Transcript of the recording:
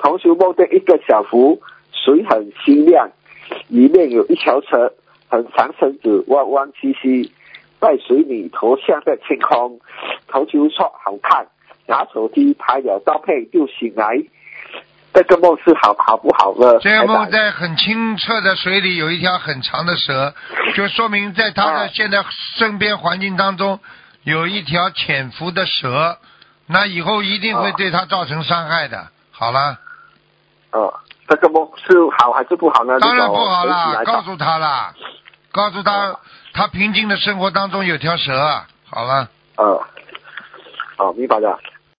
同时梦见一个小湖，水很清亮，里面有一条蛇，很长身子，弯弯曲曲，在水里头向着天空。同时说好看，拿手机拍了照片就醒来。这个梦是好不好呢？ 这个梦在很清澈的水里有一条很长的蛇，就说明在他的现在身边环境当中有一条潜伏的蛇，那以后一定会对他造成伤害的。好了。 这个梦是好还是不好呢？ 当然不好啦，告诉他啦，告诉他，他平静的生活当中有条蛇。好了。 明白了。